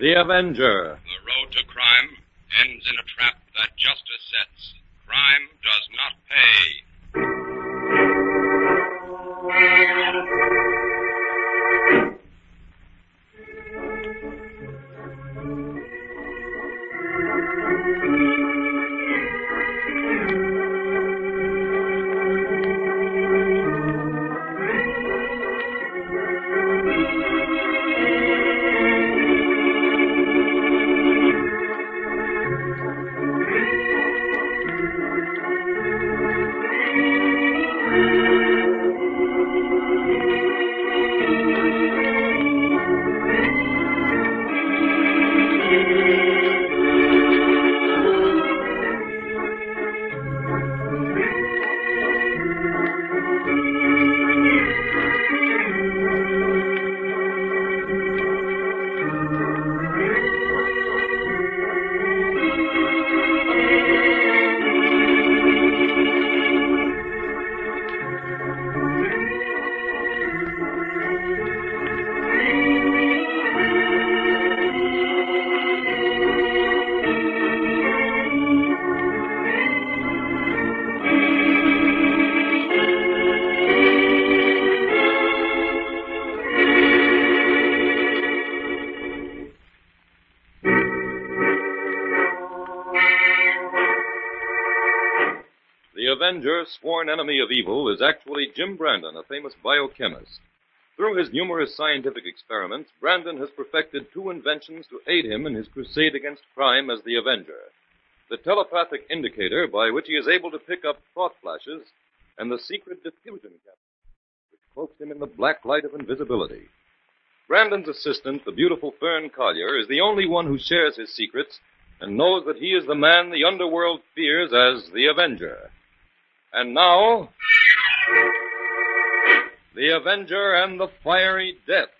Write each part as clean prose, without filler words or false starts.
The Avenger. The road to crime ends in a trap that justice sets. Crime does not pay. The Avenger, sworn enemy of evil, is actually Jim Brandon, a famous biochemist. Through his numerous scientific experiments, Brandon has perfected two inventions to aid him in his crusade against crime as the Avenger. The telepathic indicator by which he is able to pick up thought flashes, and the secret diffusion capsule, which cloaks him in the black light of invisibility. Brandon's assistant, the beautiful Fern Collier, is the only one who shares his secrets and knows that he is the man the underworld fears as the Avenger. And now, the Avenger and the Fiery Deaths.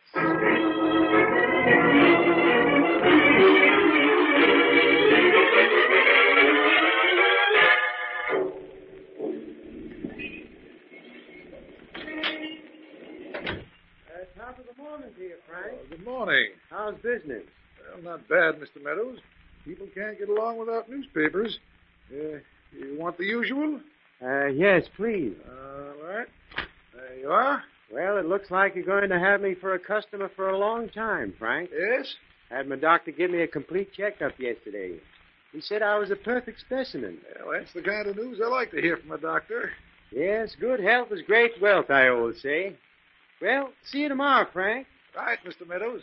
Top of the morning to you, Frank. Good morning. How's business? Well, not bad, Mr. Meadows. People can't get along without newspapers. You want the usual? Yes, please. All right. There you are. Well, it looks like you're going to have me for a customer for a long time, Frank. Yes? Had my doctor give me a complete checkup yesterday. He said I was a perfect specimen. Well, that's the kind of news I like to hear from a doctor. Yes, good health is great wealth, I always say. Well, see you tomorrow, Frank. Right, Mr. Meadows.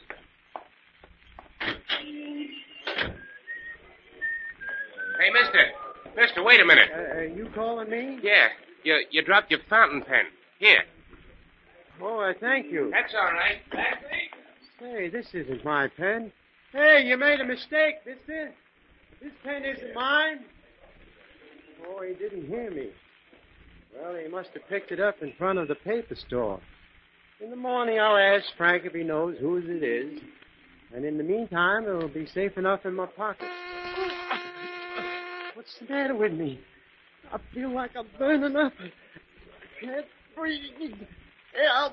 Hey, Mister, wait a minute. You calling me? Yeah, you dropped your fountain pen. Here. Oh, thank you. That's all right. Say, this isn't my pen. Hey, you made a mistake. This pen isn't mine. Oh, he didn't hear me. Well, he must have picked it up in front of the paper store. In the morning, I'll ask Frank if he knows whose it is. And in the meantime, it will be safe enough in my pocket. What's the matter with me? I feel like I'm burning up. I can't breathe. Help!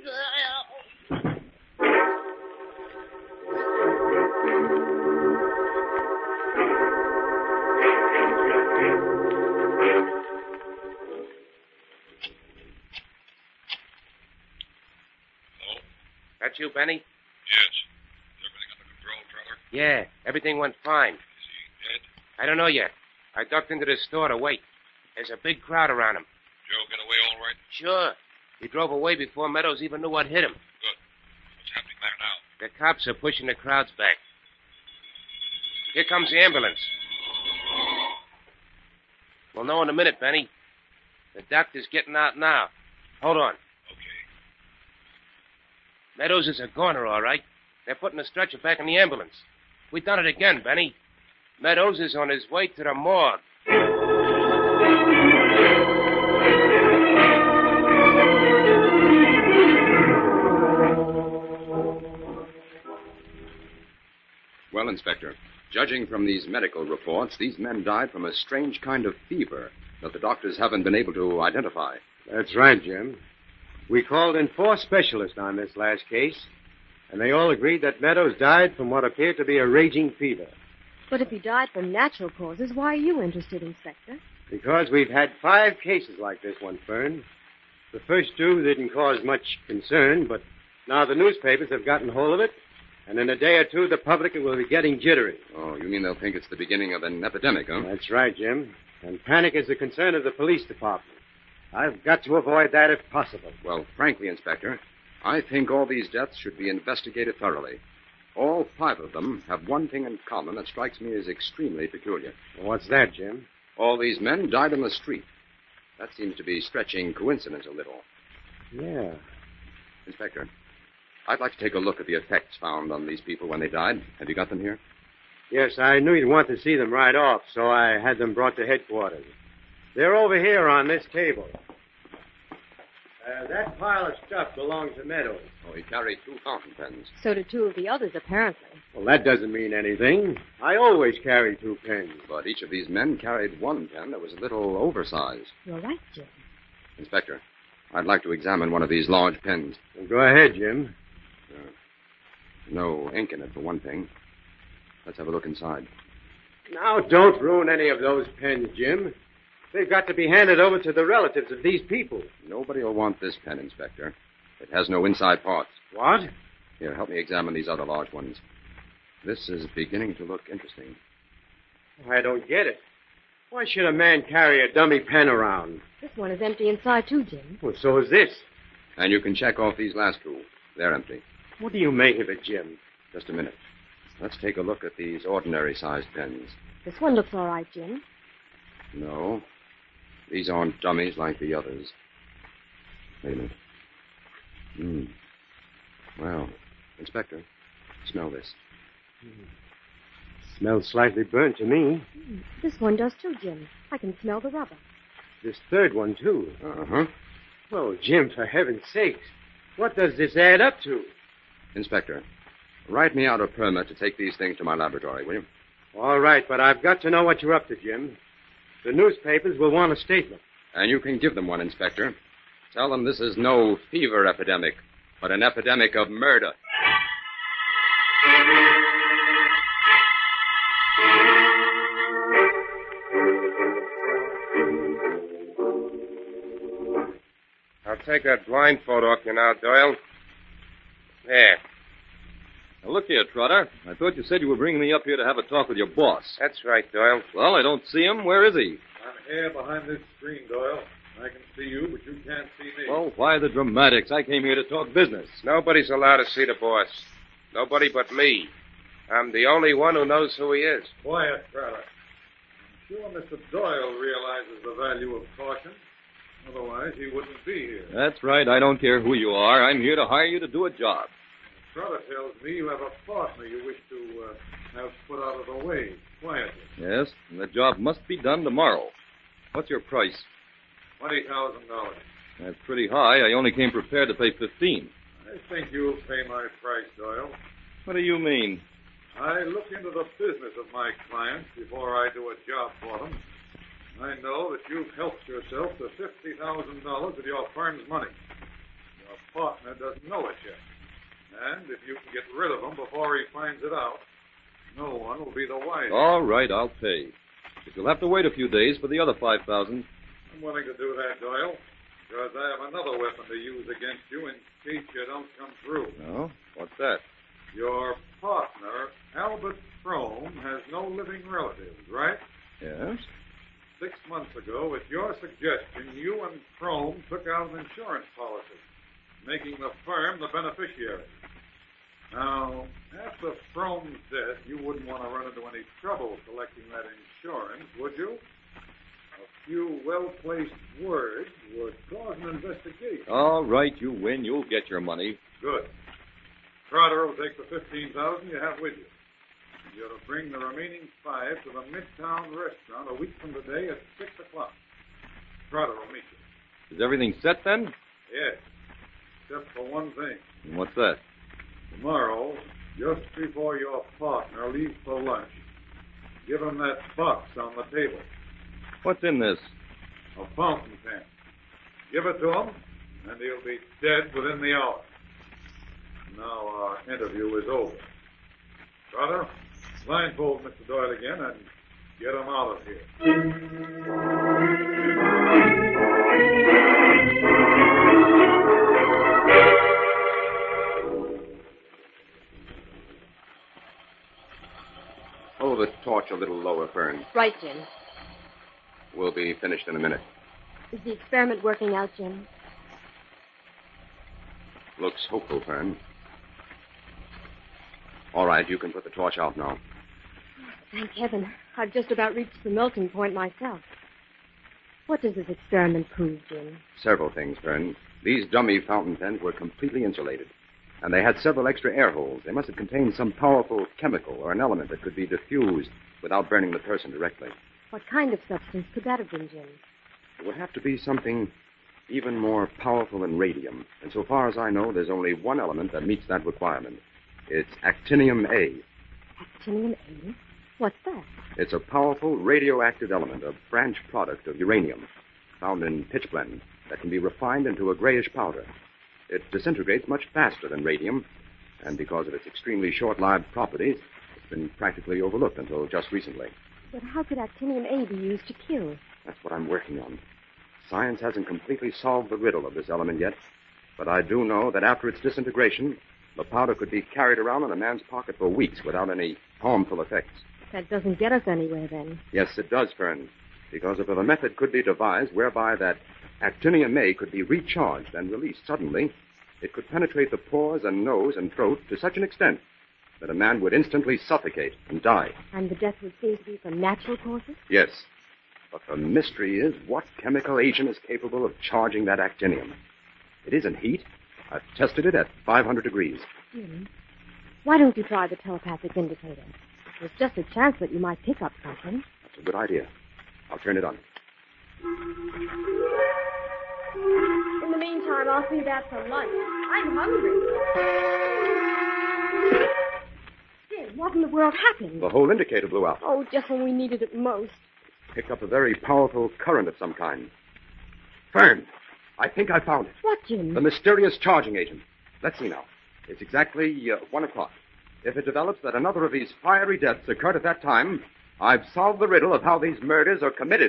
That you, Benny? Yes. Is everything under control, Trevor? Yeah, everything went fine. Is he dead? I don't know yet. I ducked into the store to wait. There's a big crowd around him. Joe get away all right? Sure. He drove away before Meadows even knew what hit him. Good. What's happening there now? The cops are pushing the crowds back. Here comes the ambulance. We'll know in a minute, Benny. The doctor's getting out now. Hold on. Okay. Meadows is a goner, all right. They're putting the stretcher back in the ambulance. We done it again, Benny. Meadows is on his way to the morgue. Well, Inspector, judging from these medical reports, these men died from a strange kind of fever that the doctors haven't been able to identify. That's right, Jim. We called in 4 specialists on this last case. And they all agreed that Meadows died from what appeared to be a raging fever. But if he died from natural causes, why are you interested, Inspector? Because we've had 5 cases like this one, Fern. The first 2 didn't cause much concern, but now the newspapers have gotten hold of it, and in a day or 2 the public will be getting jittery. Oh, you mean they'll think it's the beginning of an epidemic, huh? That's right, Jim. And panic is the concern of the police department. I've got to avoid that if possible. Well, frankly, Inspector, I think all these deaths should be investigated thoroughly. All 5 of them have one thing in common that strikes me as extremely peculiar. What's that, Jim? All these men died on the street. That seems to be stretching coincidence a little. Yeah. Inspector, I'd like to take a look at the effects found on these people when they died. Have you got them here? Yes, I knew you'd want to see them right off, so I had them brought to headquarters. They're over here on this table. That pile of stuff belongs to Meadows. Oh, he carried 2 fountain pens. So do 2 of the others, apparently. Well, that doesn't mean anything. I always carry 2 pens. But each of these men carried one pen that was a little oversized. You're right, Jim. Inspector, I'd like to examine one of these large pens. Well, go ahead, Jim. No ink in it, for one thing. Let's have a look inside. Now, don't ruin any of those pens, Jim. They've got to be handed over to the relatives of these people. Nobody will want this pen, Inspector. It has no inside parts. What? Here, help me examine these other large ones. This is beginning to look interesting. I don't get it. Why should a man carry a dummy pen around? This one is empty inside, too, Jim. Well, so is this. And you can check off these last 2. They're empty. What do you make of it, Jim? Just a minute. Let's take a look at these ordinary-sized pens. This one looks all right, Jim. No. These aren't dummies like the others. Wait a minute. Well, Inspector, smell this. Smells slightly burnt to me. This one does, too, Jim. I can smell the rubber. This third one, too. Uh-huh. Well, Jim, for heaven's sakes, what does this add up to? Inspector, write me out a permit to take these things to my laboratory, will you? All right, but I've got to know what you're up to, Jim. The newspapers will want a statement. And you can give them one, Inspector. Tell them this is no fever epidemic, but an epidemic of murder. I'll take that blindfold off you now, Doyle. There. Now, look here, Trotter. I thought you said you were bringing me up here to have a talk with your boss. That's right, Doyle. Well, I don't see him. Where is he? I'm here behind this screen, Doyle. I can see you, but you can't see me. Well, why the dramatics? I came here to talk business. Nobody's allowed to see the boss. Nobody but me. I'm the only one who knows who he is. Quiet, Trotter. I'm sure Mr. Doyle realizes the value of caution. Otherwise, he wouldn't be here. That's right. I don't care who you are. I'm here to hire you to do a job. Trotter tells me you have a partner you wish to have put out of the way, quietly. Yes, and the job must be done tomorrow. What's your price? $20,000. That's pretty high. I only came prepared to pay $15,000. I think you'll pay my price, Doyle. What do you mean? I look into the business of my clients before I do a job for them. I know that you've helped yourself to $50,000 of your firm's money. Your partner doesn't know it yet. And if you can get rid of him before he finds it out, no one will be the wiser. All right, I'll pay. But you'll have to wait a few days for the other $5,000. I'm willing to do that, Doyle, because I have another weapon to use against you in case you don't come through. Oh? What's that? Your partner, Albert Frome, has no living relatives, right? Yes? 6 months ago, at your suggestion, you and Frome took out an insurance policy, making the firm the beneficiary. Now, after Frome's death, you wouldn't want to run into any trouble collecting that insurance, would you? A few well-placed words would cause an investigation. All right, you win. You'll get your money. Good. Trotter will take the $15,000 you have with you. You're to bring the remaining $5,000 to the Midtown restaurant a week from today at 6 o'clock. Trotter will meet you. Is everything set then? Yes, except for one thing. And what's that? Tomorrow, just before your partner leaves for lunch, give him that box on the table. What's in this? A fountain pen. Give it to him, and he'll be dead within the hour. Now our interview is over. Brother, blindfold Mr. Doyle again and get him out of here. Hold the torch a little lower, Fern. Right, Jim. We'll be finished in a minute. Is the experiment working out, Jim? Looks hopeful, Fern. All right, you can put the torch out now. Thank heaven. I've just about reached the melting point myself. What does this experiment prove, Jim? Several things, Fern. These dummy fountain pens were completely insulated. And they had several extra air holes. They must have contained some powerful chemical or an element that could be diffused without burning the person directly. What kind of substance could that have been, Jim? It would have to be something even more powerful than radium. And so far as I know, there's only one element that meets that requirement. It's actinium A. Actinium A? What's that? It's a powerful radioactive element, a branch product of uranium, found in pitchblende, that can be refined into a grayish powder. It disintegrates much faster than radium, and because of its extremely short-lived properties, it's been practically overlooked until just recently. But how could actinium A be used to kill? That's what I'm working on. Science hasn't completely solved the riddle of this element yet, but I do know that after its disintegration, the powder could be carried around in a man's pocket for weeks without any harmful effects. That doesn't get us anywhere, then. Yes, it does, Fern, because if a method could be devised whereby that actinium A could be recharged and released suddenly, it could penetrate the pores and nose and throat to such an extent that a man would instantly suffocate and die. And the death would seem to be from natural causes? Yes. But the mystery is what chemical agent is capable of charging that actinium. It isn't heat. I've tested it at 500 degrees. Jim, why don't you try the telepathic indicator? There's just a chance that you might pick up something. That's a good idea. I'll turn it on. In the meantime, I'll see that for lunch. I'm hungry. Jim, what in the world happened? The whole indicator blew out. Oh, just when we needed it most. Picked up a very powerful current of some kind. Fern, I think I found it. What, Jim? The mysterious charging agent. Let's see now. It's exactly 1 o'clock. If it develops that another of these fiery deaths occurred at that time, I've solved the riddle of how these murders are committed.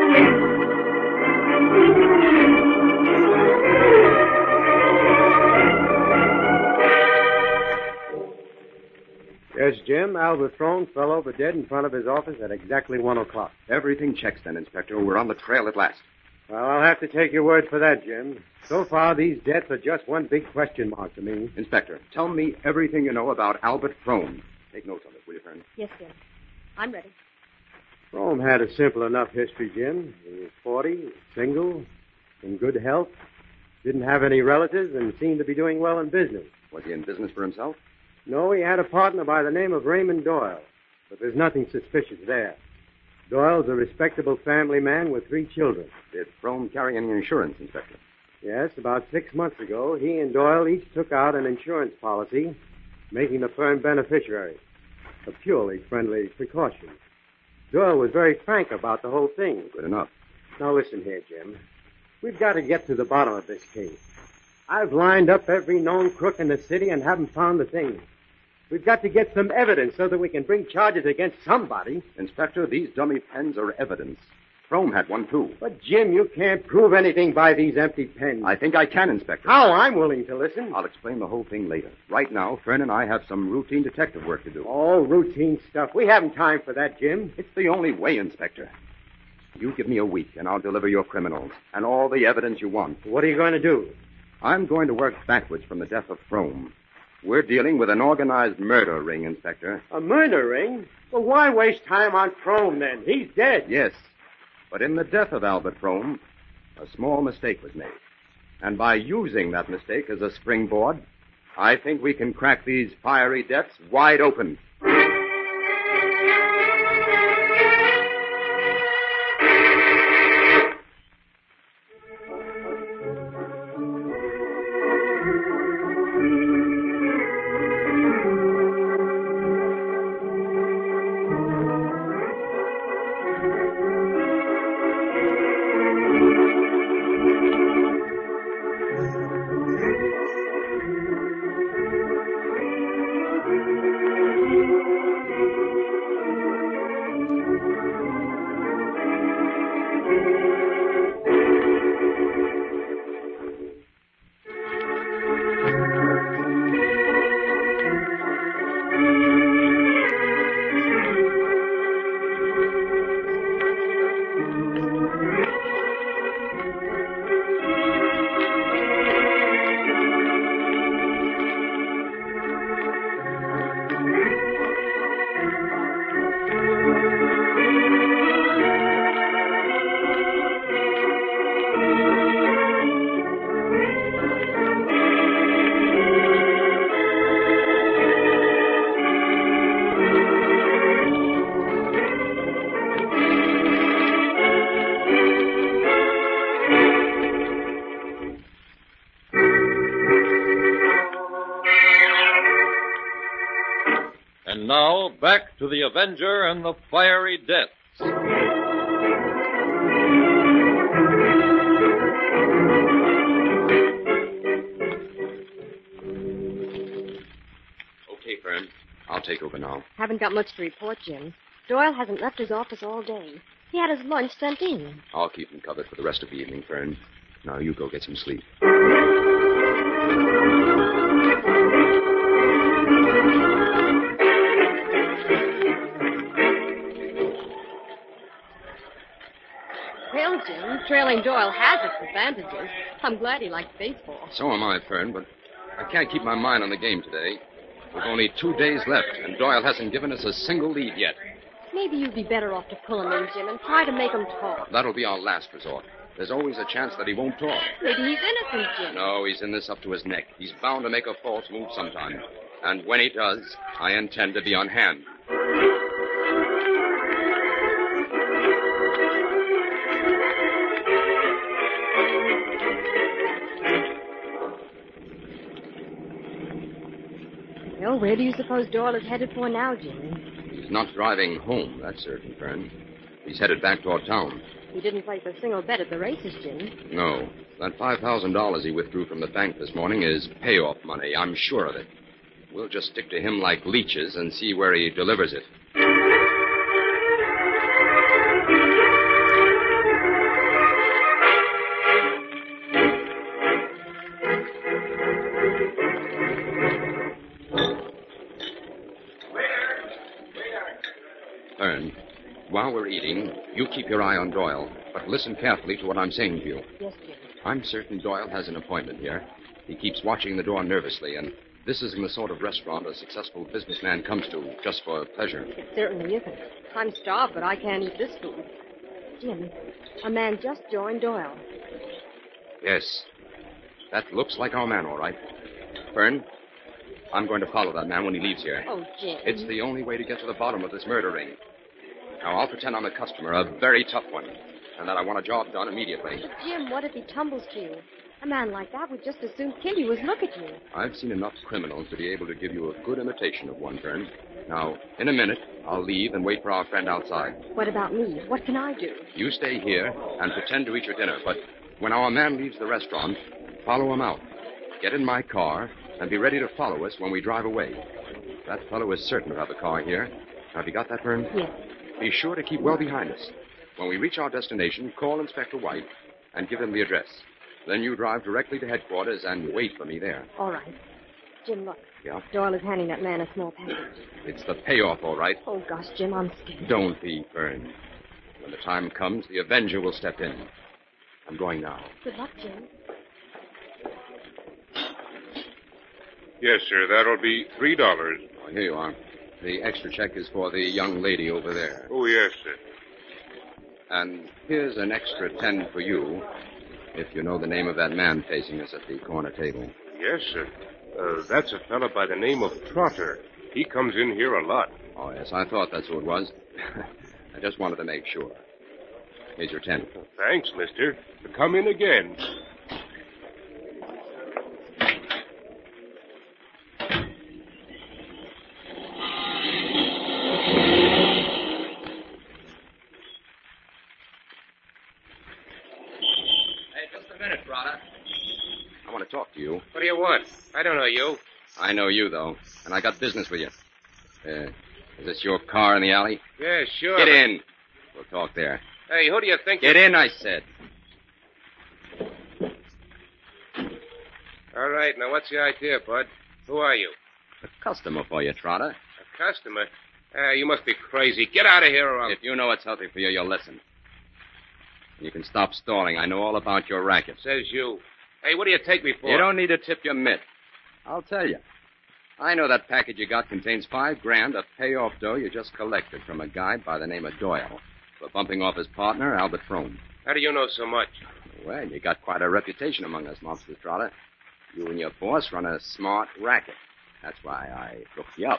Yes, Jim. Albert Frome fell over dead in front of his office at exactly 1 o'clock. Everything checks then, Inspector. We're on the trail at last. Well, I'll have to take your word for that, Jim. So far, these deaths are just one big question mark to me. Inspector, tell me everything you know about Albert Frome. Take notes on it, will you, Fern? Yes, Jim. I'm ready. Frome had a simple enough history, Jim. He was 40, single, in good health, didn't have any relatives, and seemed to be doing well in business. Was he in business for himself? No, he had a partner by the name of Raymond Doyle, but there's nothing suspicious there. Doyle's a respectable family man with 3 children. Did Frome carry any insurance, Inspector? Yes, about 6 months ago, he and Doyle each took out an insurance policy, making the firm beneficiary. A purely friendly precaution. Doyle was very frank about the whole thing. Good enough. Now listen here, Jim. We've got to get to the bottom of this case. I've lined up every known crook in the city and haven't found the thing. We've got to get some evidence so that we can bring charges against somebody. Inspector, these dummy pens are evidence. Frome had one, too. But, Jim, you can't prove anything by these empty pens. I think I can, Inspector. How? I'm willing to listen. I'll explain the whole thing later. Right now, Fern and I have some routine detective work to do. Oh, routine stuff. We haven't time for that, Jim. It's the only way, Inspector. You give me a week, and I'll deliver your criminals and all the evidence you want. What are you going to do? I'm going to work backwards from the death of Frome. We're dealing with an organized murder ring, Inspector. A murder ring? Well, why waste time on Frome, then? He's dead. Yes. But in the death of Albert Frome, a small mistake was made. And by using that mistake as a springboard, I think we can crack these fiery deaths wide open. And now, back to the Avenger and the Fiery Deaths. Okay, Fern. I'll take over now. Haven't got much to report, Jim. Doyle hasn't left his office all day. He had his lunch sent in. I'll keep him covered for the rest of the evening, Fern. Now you go get some sleep. Well, Jim, trailing Doyle has its advantages. I'm glad he likes baseball. So am I, Fern, but I can't keep my mind on the game today. We've only 2 days left, and Doyle hasn't given us a single lead yet. Maybe you'd be better off to pull him in, Jim, and try to make him talk. That'll be our last resort. There's always a chance that he won't talk. Maybe he's innocent, Jim. No, he's in this up to his neck. He's bound to make a false move sometime. And when he does, I intend to be on hand. Well, where do you suppose Doyle is headed for now, Jim? He's not driving home, that's certain, Fern. He's headed back toward town. He didn't place a single bet at the races, Jim. No. That $5,000 he withdrew from the bank this morning is payoff money. I'm sure of it. We'll just stick to him like leeches and see where he delivers it. Fern, while we're eating, you keep your eye on Doyle, but listen carefully to what I'm saying to you. Yes, Jim. I'm certain Doyle has an appointment here. He keeps watching the door nervously, and this isn't the sort of restaurant a successful businessman comes to just for pleasure. It certainly isn't. I'm starved, but I can't eat this food. Jim, a man just joined Doyle. Yes. That looks like our man, all right. Fern, I'm going to follow that man when he leaves here. Oh, Jim. It's the only way to get to the bottom of this murder ring. Now, I'll pretend I'm a customer, a very tough one, and that I want a job done immediately. Jim, what if he tumbles to you? A man like that would just as soon kill you as look at you. I've seen enough criminals to be able to give you a good imitation of one, Fern. Now, in a minute, I'll leave and wait for our friend outside. What about me? What can I do? You stay here and pretend to eat your dinner, but when our man leaves the restaurant, follow him out. Get in my car and be ready to follow us when we drive away. That fellow is certain to have a car here. Have you got that, Fern? Yes. Be sure to keep well behind us. When we reach our destination, call Inspector White and give him the address. Then you drive directly to headquarters and wait for me there. All right. Jim, look. Yeah? Doyle is handing that man a small package. It's the payoff, all right. Oh, gosh, Jim, I'm scared. Don't be, Fern. When the time comes, the Avenger will step in. I'm going now. Good luck, Jim. Yes, sir. That'll be $3. Oh, here you are. The extra check is for the young lady over there. Oh, yes, sir. And here's an extra 10 for you, if you know the name of that man facing us at the corner table. Yes, sir. That's a fella by the name of Trotter. He comes in here a lot. Oh, yes, I thought that's who it was. I just wanted to make sure. Here's your 10. Thanks, mister. Come in again. I want to talk to you. What do you want? I don't know you. I know you, though, and I got business with you. Is this your car in the alley? Yeah, sure. Get in. We'll talk there. Hey, who do you think... Get in, I said. All right, now what's the idea, Bud? Who are you? A customer for you, Trotter. A customer? You must be crazy. Get out of here or I'll... If you know what's healthy for you, you'll listen. You can stop stalling. I know all about your racket. Says you. Hey, what do you take me for? You don't need to tip your mitt. I'll tell you. I know that package you got contains $5,000 of payoff dough you just collected from a guy by the name of Doyle for bumping off his partner, Albert Frome. How do you know so much? Well, you got quite a reputation among us mobsters, Trotter. You and your boss run a smart racket. That's why I looked you up.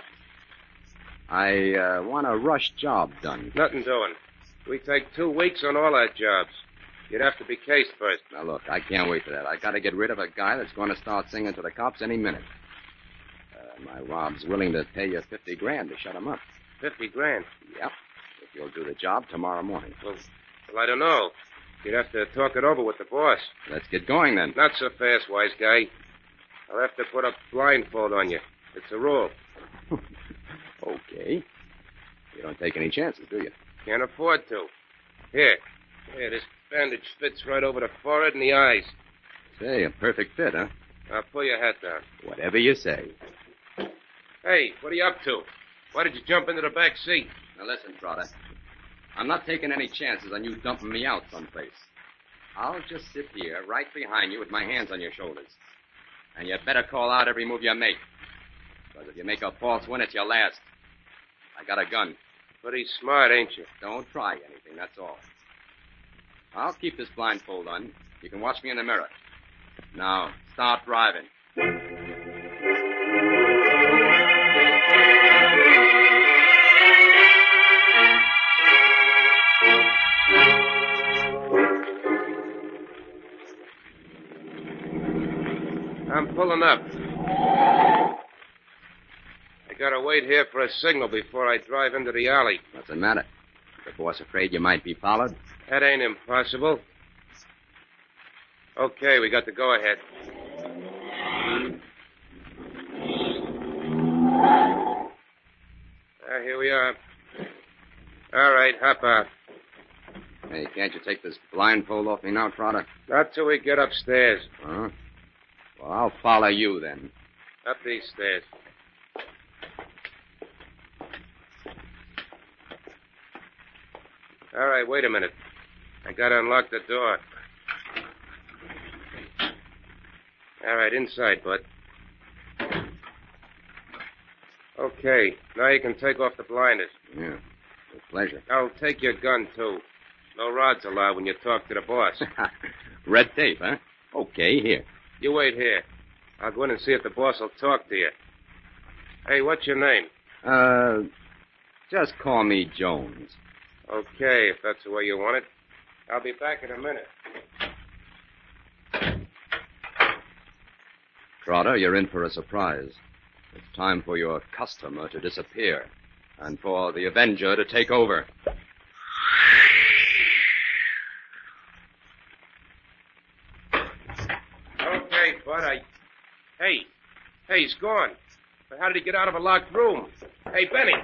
I want a rush job done. Nothing doing. We take 2 weeks on all our jobs. You'd have to be cased first. Now, look, I can't wait for that. I got to get rid of a guy that's going to start singing to the cops any minute. My Rob's willing to pay you $50,000 to shut him up. $50,000? Yep. If you'll do the job tomorrow morning. Well, I don't know. You'd have to talk it over with the boss. Let's get going, then. Not so fast, wise guy. I'll have to put a blindfold on you. It's a rule. Okay. You don't take any chances, do you? Can't afford to. Here, this bandage fits right over the forehead and the eyes. Say, a perfect fit, huh? Now, pull your hat down. Whatever you say. Hey, what are you up to? Why did you jump into the back seat? Now, listen, Trotter. I'm not taking any chances on you dumping me out someplace. I'll just sit here right behind you with my hands on your shoulders. And you better call out every move you make. Because if you make a false one, it's your last. I got a gun. Pretty smart, ain't you? Don't try anything, that's all. I'll keep this blindfold on. You can watch me in the mirror. Now, start driving. I'm pulling up. I gotta wait here for a signal before I drive into the alley. What's the matter? The boss afraid you might be followed? That ain't impossible. Okay, we got the go-ahead. Here we are. All right, hop out. Hey, can't you take this blindfold off me now, Trotter? Not till we get upstairs. Huh? Well, I'll follow you then. Up these stairs. All right, wait a minute. I gotta unlock the door. All right, inside, bud. Okay, now you can take off the blinders. Yeah, with pleasure. I'll take your gun, too. No rods allowed when you talk to the boss. Red tape, huh? Okay, here. You wait here. I'll go in and see if the boss will talk to you. Hey, what's your name? Just call me Jones. Okay, if that's the way you want it. I'll be back in a minute. Trotter, you're in for a surprise. It's time for your customer to disappear and for the Avenger to take over. Okay, bud, Hey, he's gone. But how did he get out of a locked room? Hey, Benny!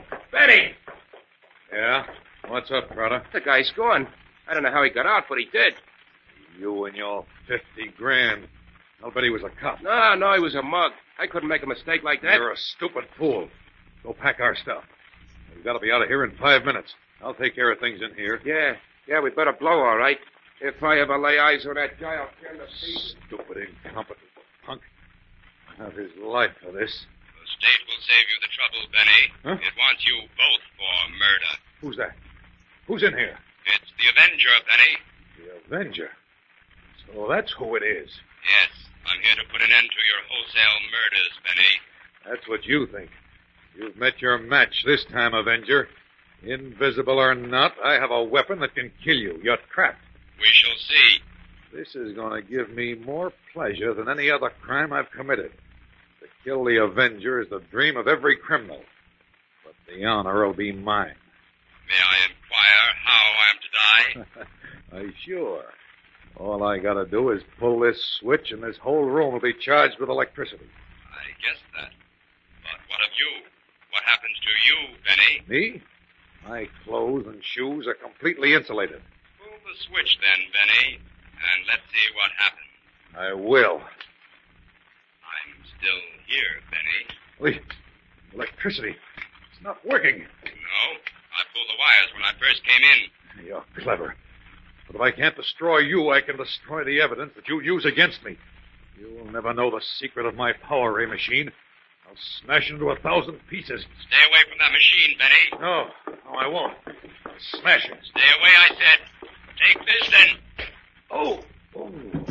Yeah? What's up, Trotter? The guy's gone. I don't know how he got out, but he did. You and your $50,000. I'll bet he was a cop. No, he was a mug. I couldn't make a mistake like that. You're a stupid fool. Go pack our stuff. We've got to be out of here in 5 minutes. I'll take care of things in here. Yeah, we better blow, all right. If I ever lay eyes on that guy, I'll turn the seat. Stupid, incompetent punk. I'll have his life for this. The state will save you the trouble, Benny. Huh? It wants you both for murder. Who's that? Who's in here? It's the Avenger, Benny. The Avenger. So that's who it is. Yes, I'm here to put an end to your wholesale murders, Benny. That's what you think. You've met your match this time, Avenger. Invisible or not, I have a weapon that can kill you. You're trapped. We shall see. This is going to give me more pleasure than any other crime I've committed. To kill the Avenger is the dream of every criminal. But the honor will be mine. May I inquire how I am to die? Sure. All I got to do is pull this switch, and this whole room will be charged with electricity. I guessed that. But what of you? What happens to you, Benny? Me? My clothes and shoes are completely insulated. the switch then, Benny, and let's see what happens. I will. I'm still here, Benny. Wait. Electricity. It's not working. No, I pulled the wires when I first came in. You're clever. But if I can't destroy you, I can destroy the evidence that you use against me. You will never know the secret of my power ray machine. I'll smash it into 1,000 pieces. Stay away from that machine, Benny. No, I won't. I'll smash it. Stay away, I said. Take this, then. Oh. A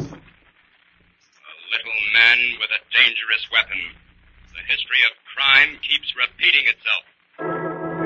little man with a dangerous weapon. The history of crime keeps repeating itself.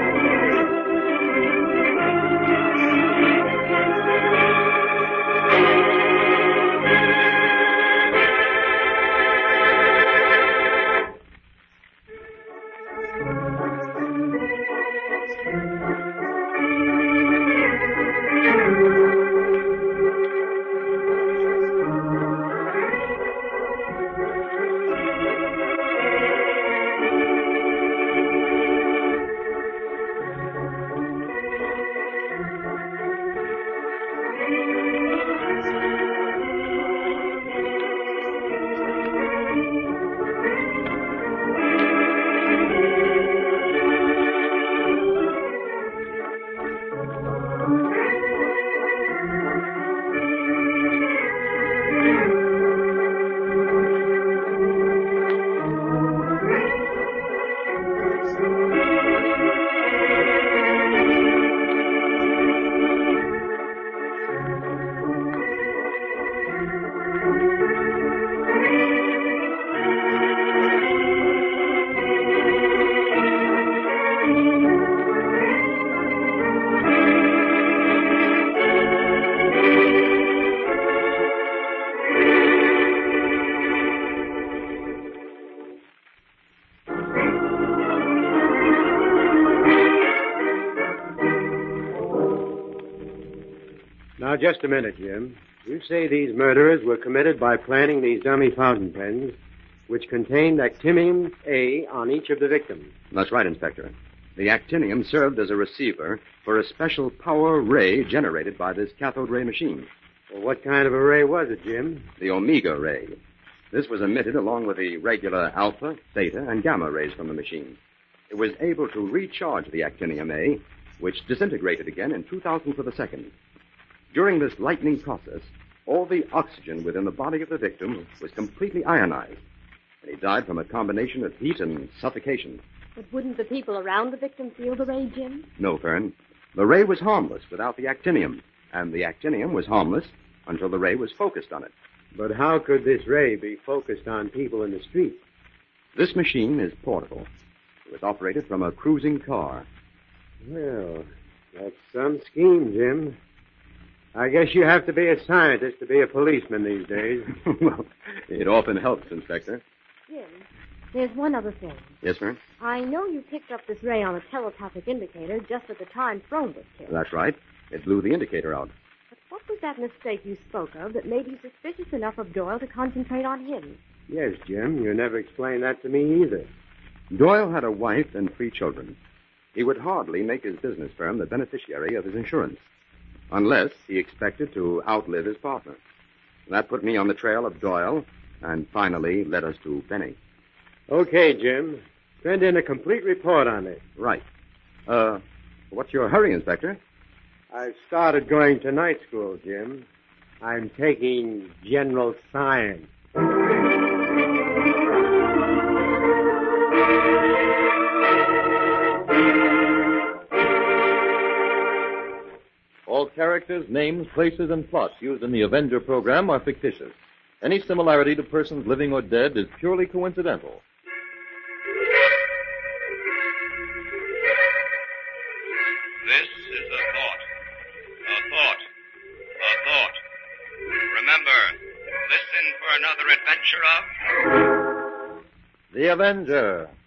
Now, just a minute, Jim. You say these murderers were committed by planting these dummy fountain pens, which contained actinium A on each of the victims. That's right, Inspector. The actinium served as a receiver for a special power ray generated by this cathode ray machine. Well, what kind of a ray was it, Jim? The omega ray. This was emitted along with the regular alpha, theta, and gamma rays from the machine. It was able to recharge the actinium A, which disintegrated again in 2,000th of a second. During this lightning process, all the oxygen within the body of the victim was completely ionized, and he died from a combination of heat and suffocation. But wouldn't the people around the victim feel the ray, Jim? No, Fern. The ray was harmless without the actinium, and the actinium was harmless until the ray was focused on it. But how could this ray be focused on people in the street? This machine is portable. It was operated from a cruising car. Well, that's some scheme, Jim. I guess you have to be a scientist to be a policeman these days. Well, it often helps, Inspector. Jim, there's one other thing. Yes, Fern? I know you picked up this ray on a telepathic indicator just at the time Frome was killed. That's right. It blew the indicator out. But what was that mistake you spoke of that made you suspicious enough of Doyle to concentrate on him? Yes, Jim. You never explained that to me either. Doyle had a wife and 3 children. He would hardly make his business firm the beneficiary of his insurance, unless he expected to outlive his partner. That put me on the trail of Doyle, and finally led us to Benny. Okay, Jim. Send in a complete report on it. Right. What's your hurry, Inspector? I've started going to night school, Jim. I'm taking general science. All characters, names, places, and plots used in the Avenger program are fictitious. Any similarity to persons living or dead is purely coincidental. This is a thought. A thought. A thought. Remember, listen for another adventure of... The Avenger.